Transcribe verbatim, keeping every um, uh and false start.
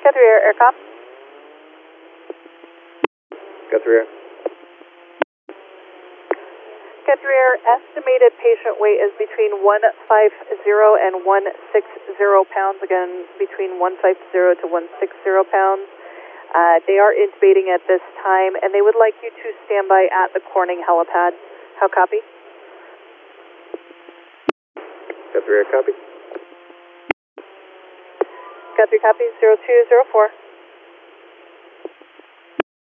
Guthrie Air, Aircom. Guthrie Air. Guthrie Air, estimated patient weight is between one fifty and one sixty pounds. Again, between one fifty to one sixty pounds. Uh, they are intubating at this time, and they would like you to stand by at the Corning helipad. How copy? Guthrie Air, copy. Guthrie copy, zero two zero four.